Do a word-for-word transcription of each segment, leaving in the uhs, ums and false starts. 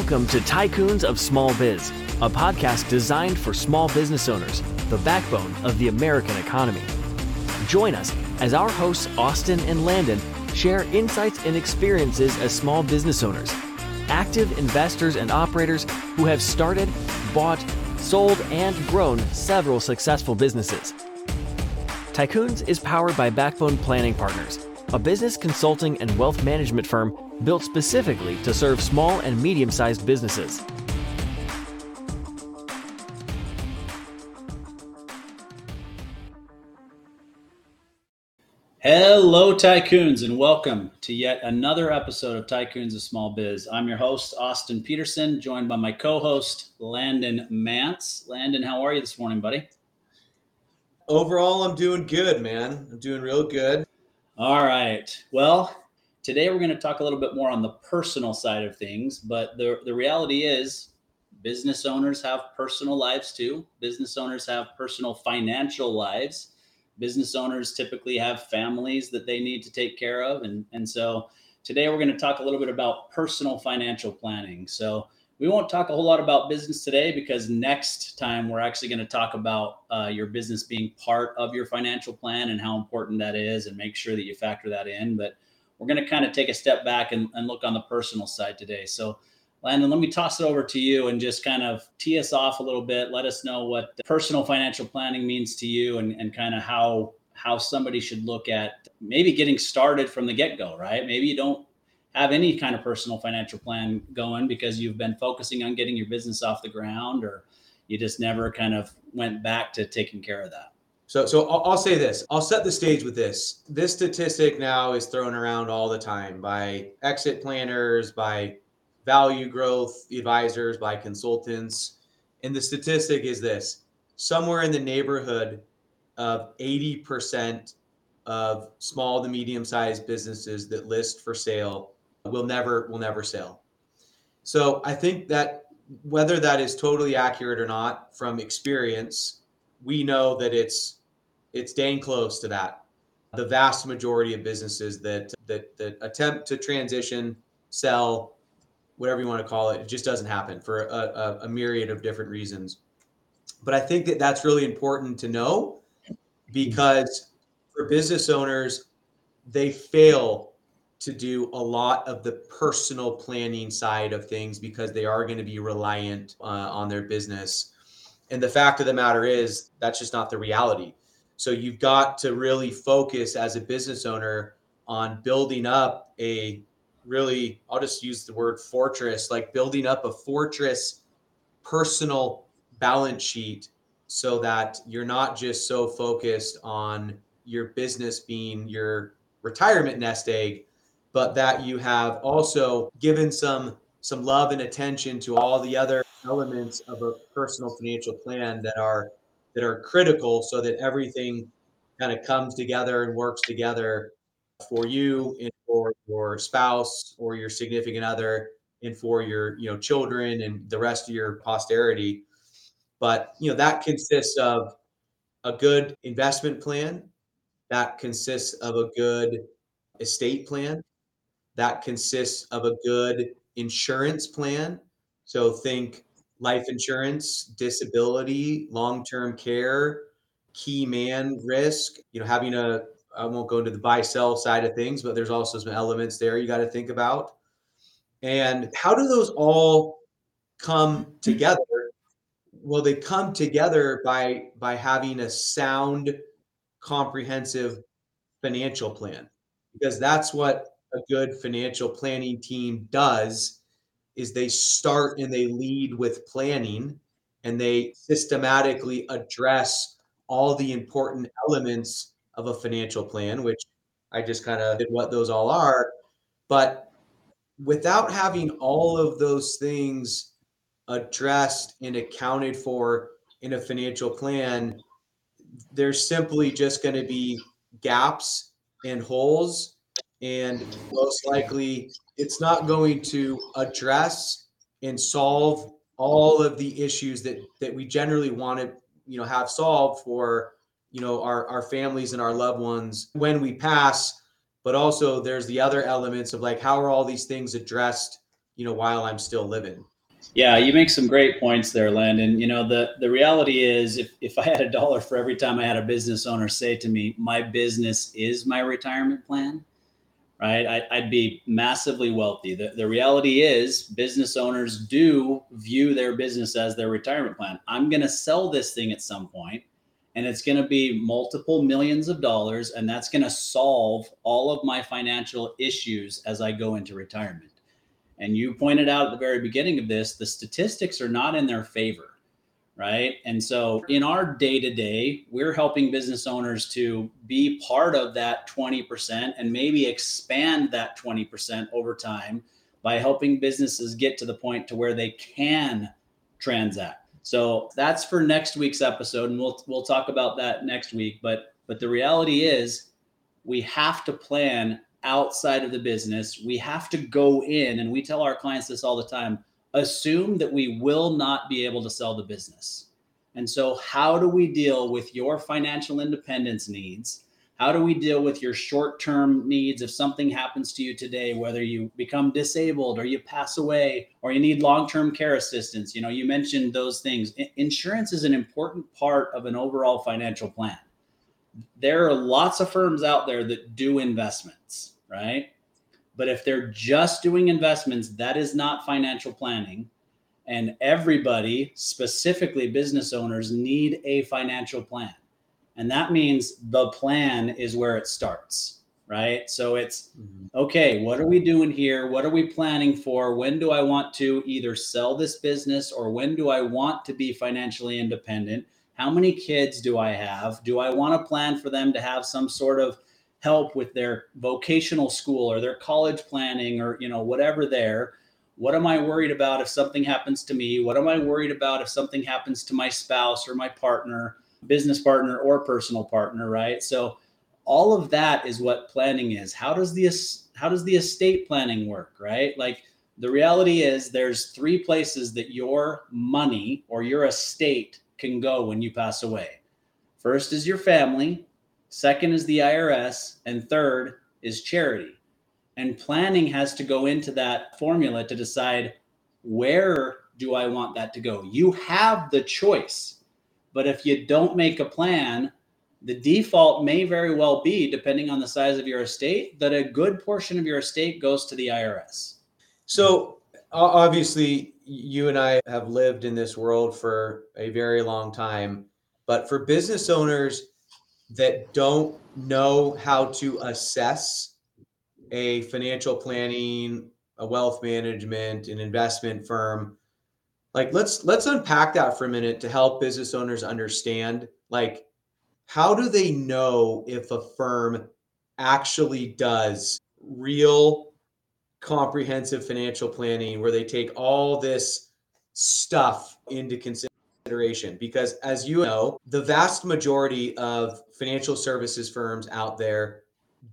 Welcome to Tycoons of Small Biz, a podcast designed for small business owners, the backbone of the American economy. Join us as our hosts Austin and Landon share insights and experiences as small business owners, active investors and operators who have started, bought, sold, and grown several successful businesses. Tycoons is powered by Backbone Planning Partners, a business consulting and wealth management firm built specifically to serve small and medium-sized businesses. Hello, Tycoons, and welcome to yet another episode of Tycoons of Small Biz. I'm your host, Austin Peterson, joined by my co-host, Landon Mance. Landon, how are you this morning, buddy? Overall, I'm doing good, man. I'm doing real good. All right. Well, today we're going to talk a little bit more on the personal side of things, but the, the reality is business owners have personal lives too. Business owners have personal financial lives. Business owners typically have families that they need to take care of. And, and so today we're going to talk a little bit about personal financial planning. So we won't talk a whole lot about business today because next time we're actually going to talk about uh, your business being part of your financial plan and how important that is and make sure that you factor that in. But we're going to kind of take a step back and, and look on the personal side today. So Landon, let me toss it over to you and just kind of tee us off a little bit. Let us know what personal financial planning means to you and, and kind of how, how somebody should look at maybe getting started from the get-go, right? Maybe you don't have any kind of personal financial plan going because you've been focusing on getting your business off the ground, or you just never kind of went back to taking care of that. So, so I'll, I'll say this. I'll set the stage with this. This statistic now is thrown around all the time by exit planners, by value growth advisors, by consultants. And the statistic is this: somewhere in the neighborhood of eighty percent of small to medium-sized businesses that list for sale will never will never sell. So I think that whether that is totally accurate or not, from experience, we know that it's it's dang close to that. The vast majority of businesses that that that attempt to transition, sell, whatever you want to call it, it just doesn't happen for a, a, a myriad of different reasons. But I think that that's really important to know, because for business owners, they fail to do a lot of the personal planning side of things because they are going to be reliant uh, on their business. And the fact of the matter is that's just not the reality. So you've got to really focus as a business owner on building up a really, I'll just use the word fortress, like building up a fortress personal balance sheet so that you're not just so focused on your business being your retirement nest egg, but that you have also given some some love and attention to all the other elements of a personal financial plan that are that are critical so that everything kind of comes together and works together for you and for your spouse or your significant other and for your, you know, children and the rest of your posterity. But, you know, that consists of a good investment plan. That consists of a good estate plan. That consists of a good insurance plan. So think life insurance, disability, long-term care, key man risk, you know, having a, I won't go into the buy sell side of things, but there's also some elements there you got to think about. And how do those all come together? Well, they come together by by having a sound, comprehensive financial plan, because that's what a good financial planning team does. Is they start and they lead with planning, and they systematically address all the important elements of a financial plan, which I just kind of did what those all are. But without having all of those things addressed and accounted for in a financial plan, there's simply just going to be gaps and holes, and most likely it's not going to address and solve all of the issues that that we generally want to, you know, have solved for, you know, our our families and our loved ones when we pass. But also there's the other elements of like, how are all these things addressed, you know, while I'm still living? Yeah, you make some great points there, Landon. You know, the, the reality is if, if I had a dollar for every time I had a business owner say to me, my business is my retirement plan, right? I, I'd be massively wealthy. The, the reality is business owners do view their business as their retirement plan. I'm going to sell this thing at some point, and it's going to be multiple millions of dollars, and that's going to solve all of my financial issues as I go into retirement. And you pointed out at the very beginning of this, the statistics are not in their favor, right? And so in our day-to-day, we're helping business owners to be part of that twenty percent and maybe expand that twenty percent over time by helping businesses get to the point to where they can transact. So that's for next week's episode, and we'll we'll talk about that next week. But but the reality is we have to plan outside of the business. We have to go in, and we tell our clients this all the time, assume that we will not be able to sell the business. And so how do we deal with your financial independence needs? How do we deal with your short-term needs if something happens to you today, whether you become disabled or you pass away or you need long-term care assistance? You know, you mentioned those things. Insurance is an important part of an overall financial plan. There are lots of firms out there that do investments, right? But if they're just doing investments, that is not financial planning. And everybody, specifically business owners, need a financial plan. And that means the plan is where it starts, right? So it's, okay, what are we doing here? What are we planning for? When do I want to either sell this business, or when do I want to be financially independent? How many kids do I have? Do I want to plan for them to have some sort of help with their vocational school or their college planning, or, you know, whatever there? What am I worried about if something happens to me? What am I worried about if something happens to my spouse or my partner, business partner or personal partner, right? So all of that is what planning is. How does the how does the estate planning work, right? Like, the reality is there's three places that your money or your estate can go when you pass away. First is your family, second is the I R S, and third is charity. And planning has to go into that formula to decide, where do I want that to go? You have the choice, but if you don't make a plan, the default may very well be, depending on the size of your estate, that a good portion of your estate goes to the I R S. So obviously, you and I have lived in this world for a very long time, but for business owners that don't know how to assess a financial planning, a wealth management, an investment firm, like let's let's unpack that for a minute to help business owners understand, like, how do they know if a firm actually does real comprehensive financial planning where they take all this stuff into consideration? Because as you know, the vast majority of financial services firms out there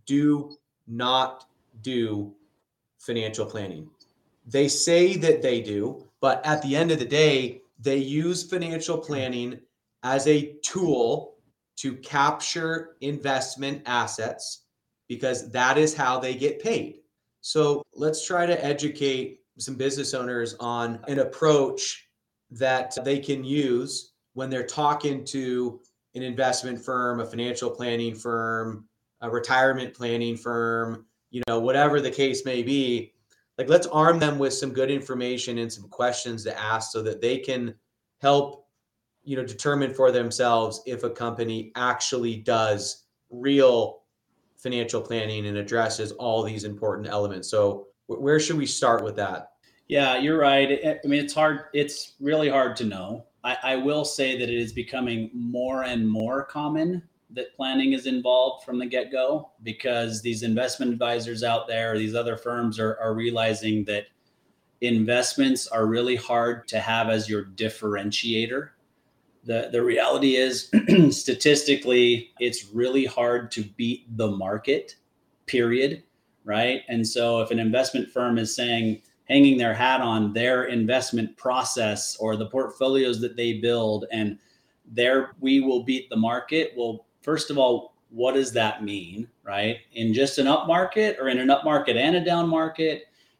do not do financial planning. They say that they do, but at the end of the day, they use financial planning as a tool to capture investment assets, because that is how they get paid. So let's try to educate some business owners on an approach that they can use when they're talking to an investment firm, a financial planning firm, a retirement planning firm, you know, whatever the case may be. Like, let's arm them with some good information and some questions to ask so that they can help, you know, determine for themselves if a company actually does real financial planning and addresses all these important elements. So where should we start with that? Yeah, you're right. I mean, it's hard. It's really hard to know. I, I will say that it is becoming more and more common that planning is involved from the get-go, because these investment advisors out there, or these other firms are, are realizing that investments are really hard to have as your differentiator. The, the reality is, statistically, it's really hard to beat the market, period, right? And so if an investment firm is saying, hanging their hat on their investment process or the portfolios that they build, and there we will beat the market, well, first of all, what does that mean, right? In just an up market, or in an up market and a down market?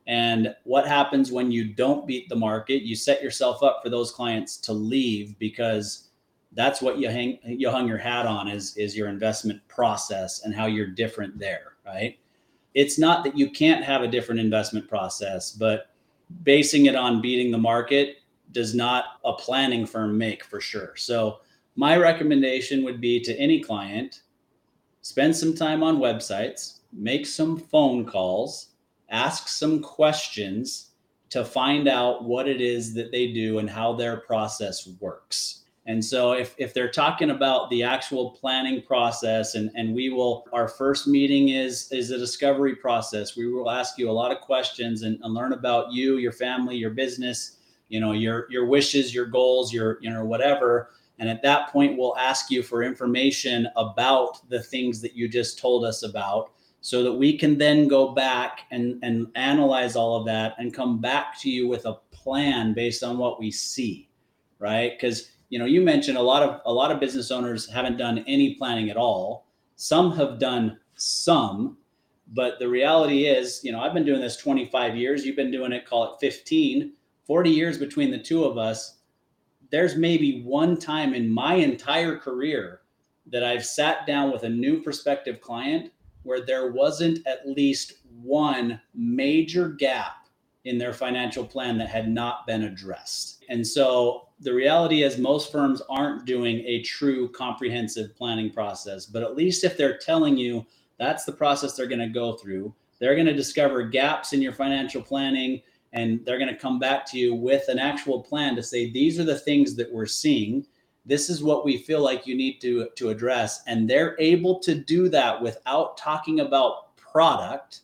And what happens when you don't beat the market? You set yourself up for those clients to leave, because that's what you hang you hung your hat on is, is your investment process and how you're different there, right? It's not that you can't have a different investment process, but basing it on beating the market does not a planning firm make, for sure. So my recommendation would be to any client, spend some time on websites, make some phone calls, ask some questions to find out what it is that they do and how their process works. And so if, if they're talking about the actual planning process, and, and we will, our first meeting is, is a discovery process. We will ask you a lot of questions and, and learn about you, your family, your business, you know, your, your wishes, your goals, your, you know, whatever. And at that point, we'll ask you for information about the things that you just told us about, so that we can then go back and, and analyze all of that and come back to you with a plan based on what we see, right? Because, you know, you mentioned a lot of a lot of business owners haven't done any planning at all. Some have done some, but the reality is, you know, I've been doing this twenty-five years. You've been doing it, call it fifteen, forty years between the two of us. There's maybe one time in my entire career that I've sat down with a new prospective client where there wasn't at least one major gap in their financial plan that had not been addressed. And so the reality is most firms aren't doing a true comprehensive planning process, but at least if they're telling you that's the process they're going to go through, they're going to discover gaps in your financial planning, and they're going to come back to you with an actual plan to say, these are the things that we're seeing. This is what we feel like you need to, to address. And they're able to do that without talking about product.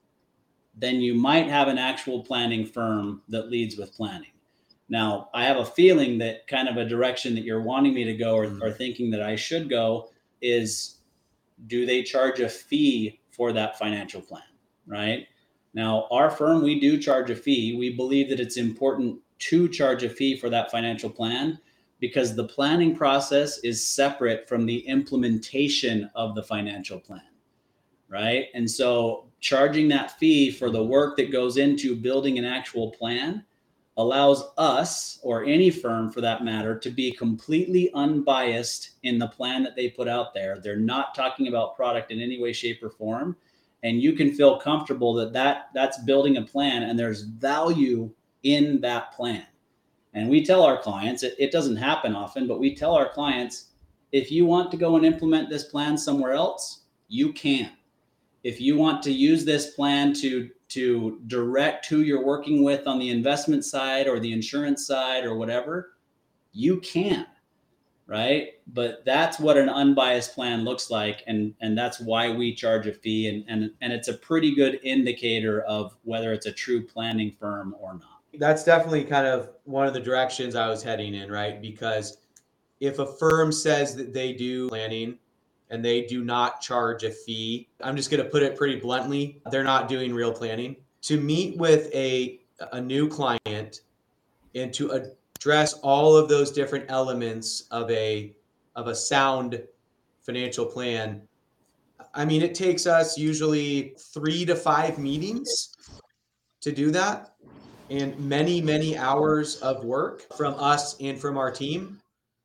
Then you might have an actual planning firm that leads with planning. Now, I have a feeling that kind of a direction that you're wanting me to go, or, or thinking that I should go, is, do they charge a fee for that financial plan, right? Now, our firm, we do charge a fee. We believe that it's important to charge a fee for that financial plan, because the planning process is separate from the implementation of the financial plan, right? And so charging that fee for the work that goes into building an actual plan allows us, or any firm for that matter, to be completely unbiased in the plan that they put out there. They're not talking about product in any way, shape, or form. And you can feel comfortable that, that that's building a plan and there's value in that plan. And we tell our clients, it, it doesn't happen often, but we tell our clients, if you want to go and implement this plan somewhere else, you can. If you want to use this plan to, to direct who you're working with on the investment side or the insurance side or whatever, you can, right? But that's what an unbiased plan looks like. And, and that's why we charge a fee. And, and, and it's a pretty good indicator of whether it's a true planning firm or not. That's definitely kind of one of the directions I was heading in, right? Because if a firm says that they do planning and they do not charge a fee, I'm just going to put it pretty bluntly, they're not doing real planning. To meet with a, a new client and to address all of those different elements of a, of a sound financial plan, I mean, it takes us usually three to five meetings to do that, and many, many hours of work from us and from our team.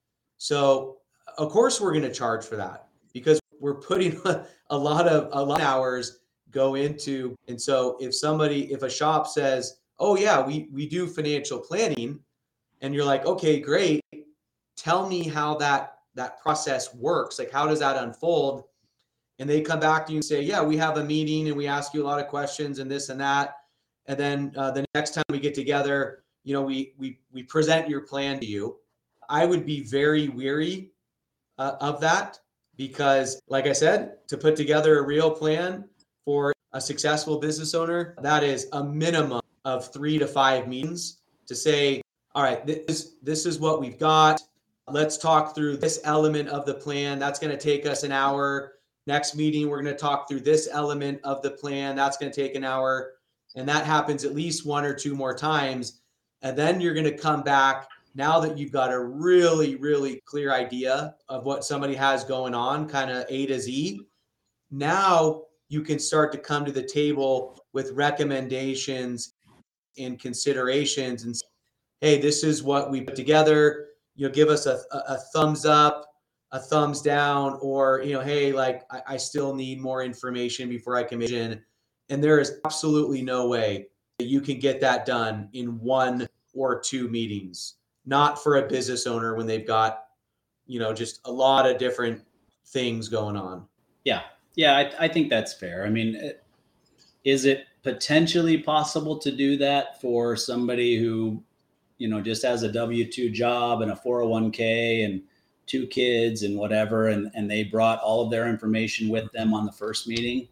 So of course we're going to charge for that, because we're putting a lot of a lot of hours go into. And so if somebody, if a shop says, oh yeah, we, we do financial planning, and you're like, okay, great. Tell me how that, that process works. Like, how does that unfold? And they come back to you and say, yeah, we have a meeting and we ask you a lot of questions and this and that. And then uh, the next time we get together, you know, we we we present your plan to you. I would be very weary uh, of that, because, like I said, to put together a real plan for a successful business owner, that is a minimum of three to five meetings to say, all right, this this is what we've got. Let's talk through this element of the plan. That's going to take us an hour. Next meeting, we're going to talk through this element of the plan. That's going to take an hour. And that happens at least one or two more times. And then you're going to come back, now that you've got a really, really clear idea of what somebody has going on, kind of A to Z. Now you can start to come to the table with recommendations and considerations and say, hey, this is what we put together. You know, give us a, a, a thumbs up, a thumbs down, or, you know, hey, like I, I still need more information before I can make a decision. And there is absolutely no way that you can get that done in one or two meetings, not for a business owner when they've got, you know, just a lot of different things going on. Yeah. Yeah. I, I think that's fair. I mean, is it potentially possible to do that for somebody who, you know, just has a W two job and a four oh one k and two kids and whatever, and, and they brought all of their information with them on the first meeting?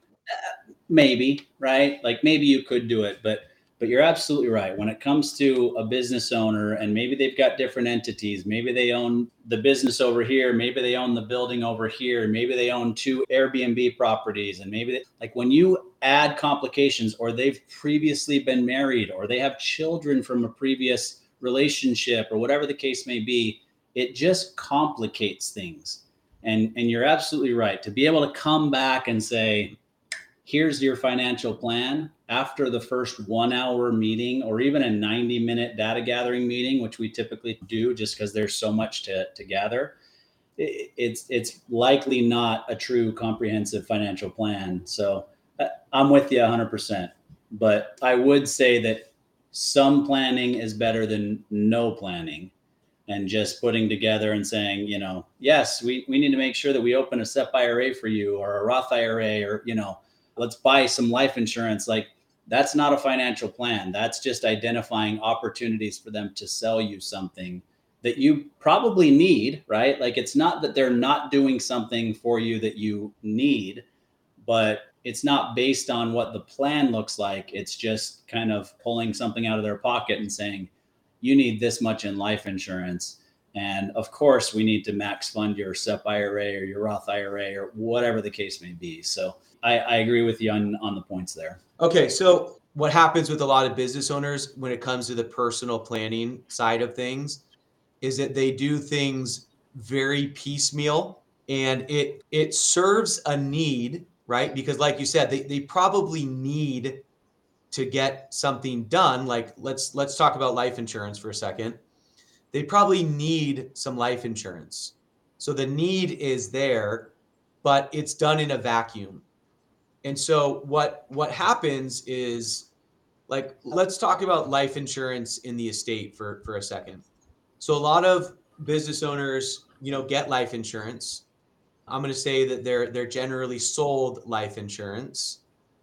Uh, maybe, right? Like maybe you could do it, but but you're absolutely right. When it comes to a business owner, and maybe they've got different entities, maybe they own the business over here, maybe they own the building over here, maybe they own two Airbnb properties, and maybe they, like when you add complications, or they've previously been married, or they have children from a previous relationship, or whatever the case may be, it just complicates things. And and you're absolutely right to be able to come back and say, here's your financial plan after the first one hour meeting, or even a ninety minute data gathering meeting, which we typically do just because there's so much to, to gather. It, it's, it's likely not a true comprehensive financial plan. So I'm with you one hundred percent, but I would say that some planning is better than no planning, and just putting together and saying, you know, yes, we, we need to make sure that we open a S E P I R A for you, or a Roth I R A, or, you know, let's buy some life insurance. Like, that's not a financial plan. That's just identifying opportunities for them to sell you something that you probably need, right? Like, it's not that they're not doing something for you that you need, but it's not based on what the plan looks like. It's just kind of pulling something out of their pocket and saying, you need this much in life insurance. And of course, we need to max fund your S E P I R A or your Roth I R A, or whatever the case may be. So I, I agree with you on, on the points there. Okay. So what happens with a lot of business owners when it comes to the personal planning side of things is that they do things very piecemeal, and it, it serves a need, right? Because like you said, they, they probably need to get something done. Like let's, let's talk about life insurance for a second. They probably need some life insurance. So the need is there, but it's done in a vacuum. And so what what happens is, like, let's talk about life insurance in the estate for, for a second. So a lot of business owners, you know, get life insurance. I'm going to say that they're they're generally sold life insurance,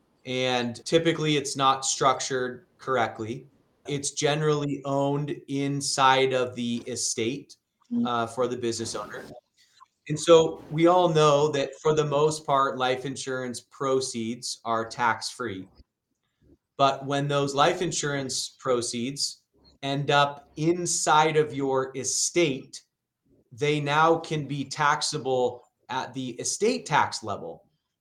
and typically it's not structured correctly. It's generally owned inside of the estate uh, for the business owner. And so we all know that for the most part, life insurance proceeds are tax-free. But when those life insurance proceeds end up inside of your estate, they now can be taxable at the estate tax level.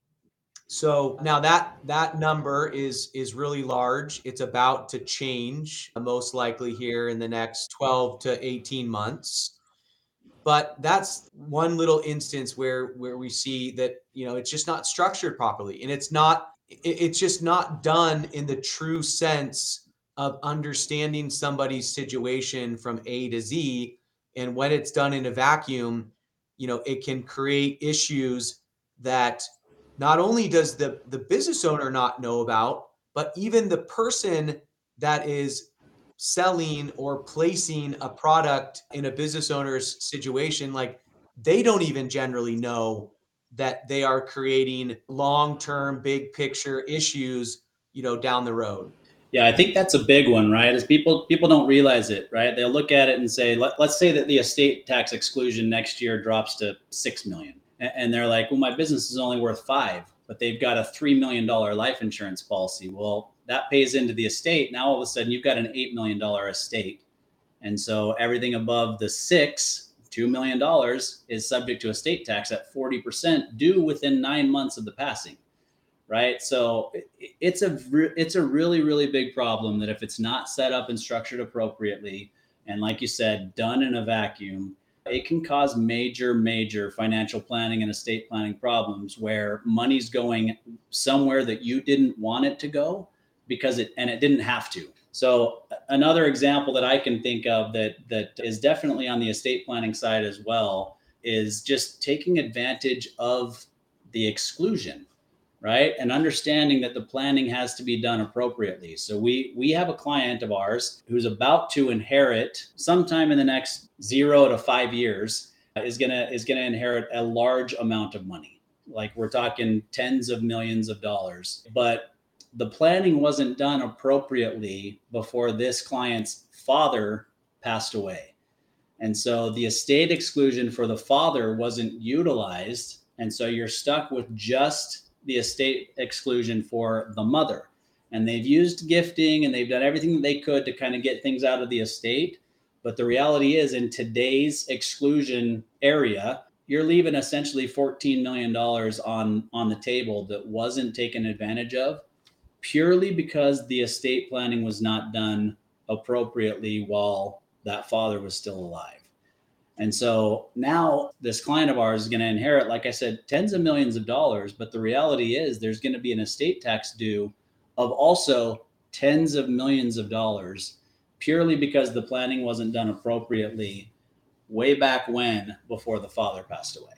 So now that that number is is really large. It's about to change, most likely here in the next twelve to eighteen months. But that's one little instance where where we see that, you know, it's just not structured properly, and it's not it, it's just not done in the true sense of understanding somebody's situation from A to Z. And when it's done in a vacuum, you know, it can create issues that not only does the the business owner not know about, but even the person that is selling or placing a product in a business owner's situation, like, they don't even generally know that they are creating long-term big picture issues, you know, down the road. Yeah, I think that's a big one, right? Is people people don't realize it, right? They'll look at it and say, Let, let's say that the estate tax exclusion next year drops to six million, and they're like, well, my business is only worth five, but they've got a three million dollar life insurance policy. Well, that pays into the estate. Now all of a sudden you've got an eight million dollar estate, and so everything above the six, two million dollars is subject to estate tax at forty percent, due within nine months of the passing. Right. So it's a, it's a really, really big problem that if it's not set up and structured appropriately, and like you said, done in a vacuum, it can cause major, major financial planning and estate planning problems where money's going somewhere that you didn't want it to go because it, and it didn't have to. So another example that I can think of that that is definitely on the estate planning side as well is just taking advantage of the exclusion, right? And understanding that the planning has to be done appropriately. So we we have a client of ours who's about to inherit sometime in the next zero to five years is gonna is gonna inherit a large amount of money. Like we're talking tens of millions of dollars. But the planning wasn't done appropriately before this client's father passed away. And so the estate exclusion for the father wasn't utilized. And so you're stuck with just the estate exclusion for the mother. And they've used gifting and they've done everything that they could to kind of get things out of the estate. But the reality is, in today's exclusion area, you're leaving essentially fourteen million dollars on, on the table that wasn't taken advantage of, purely because the estate planning was not done appropriately while that father was still alive. And so now this client of ours is going to inherit, like I said, tens of millions of dollars. But the reality is there's going to be an estate tax due of also tens of millions of dollars, purely because the planning wasn't done appropriately way back when, before the father passed away.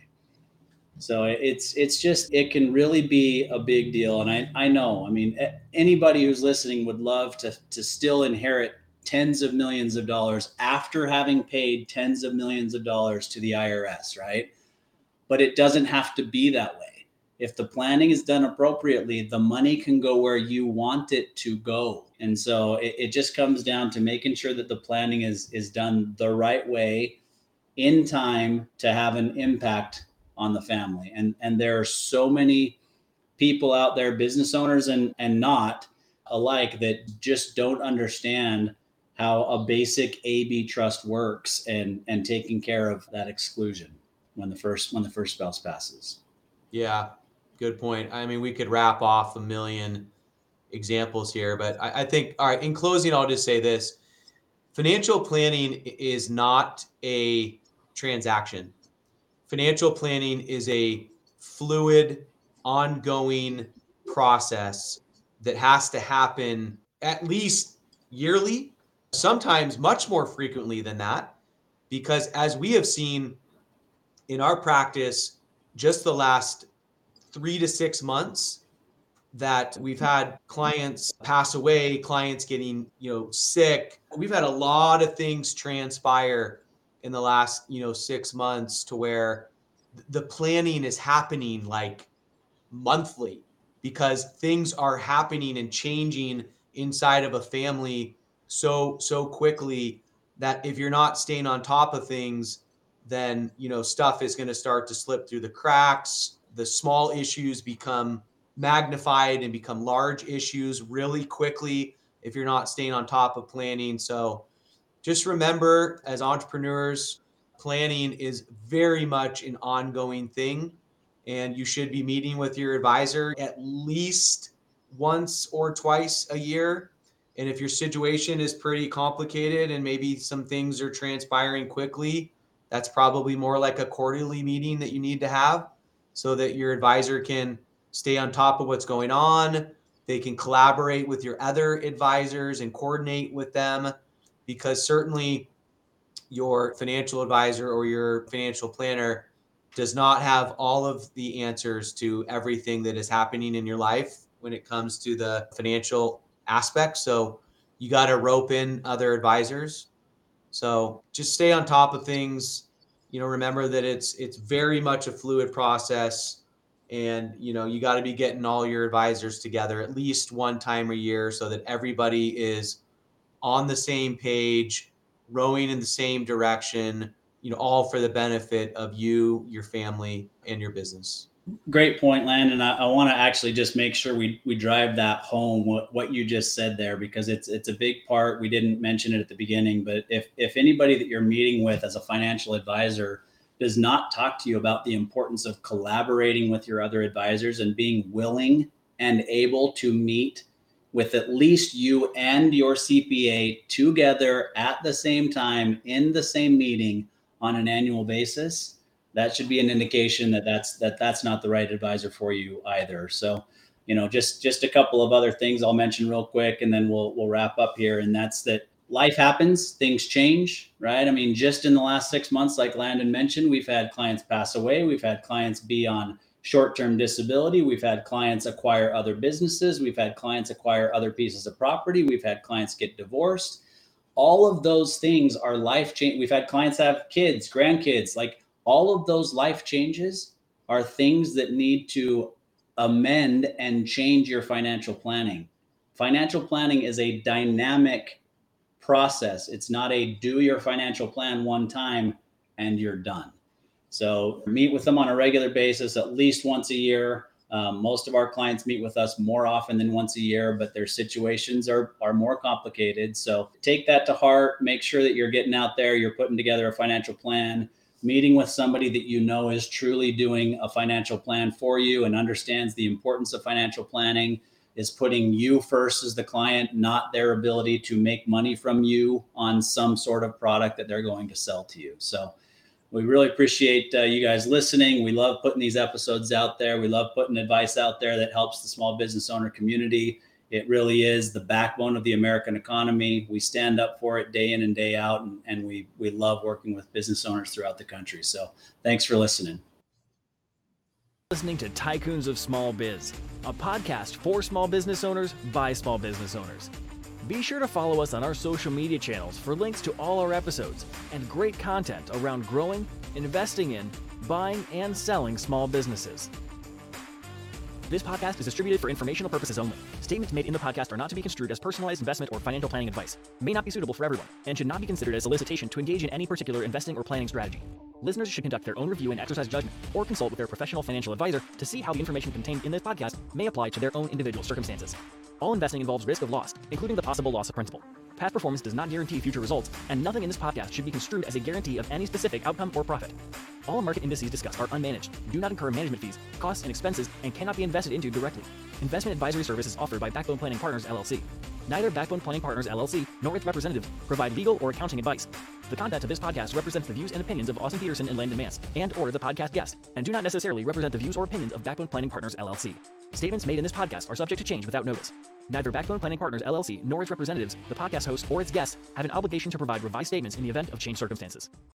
So it's it's just, it can really be a big deal. And I, I know, I mean, anybody who's listening would love to, to still inherit tens of millions of dollars after having paid tens of millions of dollars to the I R S, right? But it doesn't have to be that way. If the planning is done appropriately, the money can go where you want it to go. And so it, it just comes down to making sure that the planning is, is done the right way in time to have an impact on the family. And, and there are so many people out there, business owners and, and not alike, that just don't understand how a basic A B trust works and, and taking care of that exclusion when the first, when the first spouse passes. Yeah, good point. I mean, we could wrap off a million examples here, but I, I think, all right, in closing, I'll just say this. Financial planning is not a transaction. Financial planning is a fluid, ongoing process that has to happen at least yearly, sometimes much more frequently than that, because as we have seen in our practice, just the last three to six months, that we've had clients pass away, clients getting, you know, sick. We've had a lot of things transpire in the last, you know, six months to where the planning is happening like monthly, because things are happening and changing inside of a family so, so quickly that if you're not staying on top of things, then, you know, stuff is going to start to slip through the cracks. The small issues become magnified and become large issues really quickly if you're not staying on top of planning. So just remember, as entrepreneurs, planning is very much an ongoing thing, and you should be meeting with your advisor at least once or twice a year. And if your situation is pretty complicated and maybe some things are transpiring quickly, that's probably more like a quarterly meeting that you need to have, so that your advisor can stay on top of what's going on. They can collaborate with your other advisors and coordinate with them, because certainly your financial advisor or your financial planner does not have all of the answers to everything that is happening in your life when it comes to the financial aspect. So you got to rope in other advisors. So just stay on top of things. You know, remember that it's it's very much a fluid process, and you know, you got to be getting all your advisors together at least one time a year so that everybody is on the same page, rowing in the same direction, you know, all for the benefit of you, your family, and your business. Great point, Landon. I, I want to actually just make sure we we drive that home, what, what you just said there, because it's it's a big part. We didn't mention it at the beginning, but if if anybody that you're meeting with as a financial advisor does not talk to you about the importance of collaborating with your other advisors and being willing and able to meet with at least you and your C P A together at the same time in the same meeting on an annual basis, that should be an indication that that's that that's not the right advisor for you either. So, you know, just just a couple of other things I'll mention real quick, and then we'll we'll wrap up here. And that's that life happens, things change, right? I mean, just in the last six months, like Landon mentioned, we've had clients pass away, we've had clients be on short-term disability, we've had clients acquire other businesses, we've had clients acquire other pieces of property, we've had clients get divorced. All of those things are life change. We've had clients have kids, grandkids. Like, all of those life changes are things that need to amend and change your financial planning. Financial planning is a dynamic process. It's not a do your financial plan one time and you're done. So meet with them on a regular basis, at least once a year. Um, most of our clients meet with us more often than once a year, but their situations are, are more complicated. So take that to heart. Make sure that you're getting out there, you're putting together a financial plan, meeting with somebody that you know is truly doing a financial plan for you and understands the importance of financial planning, is putting you first as the client, not their ability to make money from you on some sort of product that they're going to sell to you. So we really appreciate uh, you guys listening. We love putting these episodes out there. We love putting advice out there that helps the small business owner community. It really is the backbone of the American economy. We stand up for it day in and day out, and, and we we love working with business owners throughout the country. So thanks for listening. Listening to Tycoons of Small Biz, a podcast for small business owners by small business owners. Be sure to follow us on our social media channels for links to all our episodes and great content around growing, investing in, buying, and selling small businesses. This podcast is distributed for informational purposes only. Statements made in the podcast are not to be construed as personalized investment or financial planning advice, may not be suitable for everyone, and should not be considered as solicitation to engage in any particular investing or planning strategy. Listeners should conduct their own review and exercise judgment, or consult with their professional financial advisor to see how the information contained in this podcast may apply to their own individual circumstances. All investing involves risk of loss, including the possible loss of principal. Past performance does not guarantee future results, and nothing in this podcast should be construed as a guarantee of any specific outcome or profit. All market indices discussed are unmanaged, do not incur management fees, costs, and expenses, and cannot be invested into directly. Investment advisory services offered by Backbone Planning Partners, L L C. Neither Backbone Planning Partners, L L C, nor its representative provide legal or accounting advice. The content of this podcast represents the views and opinions of Austin Peterson and Landon Mance, and or the podcast guest, and do not necessarily represent the views or opinions of Backbone Planning Partners, L L C. Statements made in this podcast are subject to change without notice. Neither Backbone Planning Partners, L L C, nor its representatives, the podcast host, or its guests have an obligation to provide revised statements in the event of changed circumstances.